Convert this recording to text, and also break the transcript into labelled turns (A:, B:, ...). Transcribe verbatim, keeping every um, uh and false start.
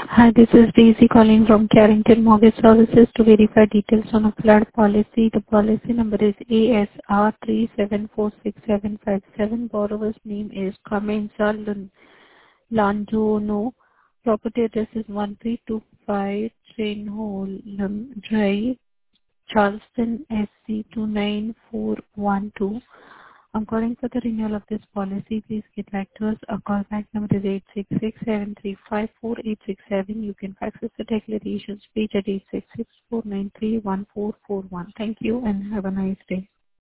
A: Hi, this is Daisy calling from Carrington Mortgage Services to verify details on a flood policy. The policy number is A S R three seven four six seven five seven. Borrower's name is Carmenza Lanjono. Property address is one three two five Trainholm Drive, Charleston, S C two nine four one two. I'm calling for the renewal of this policy. Please get back to us. Our callback number is eight six six, seven three five, four eight six seven. You can fax us the declarations page at eight six six, four nine three, one four four one. Thank you and have a nice day.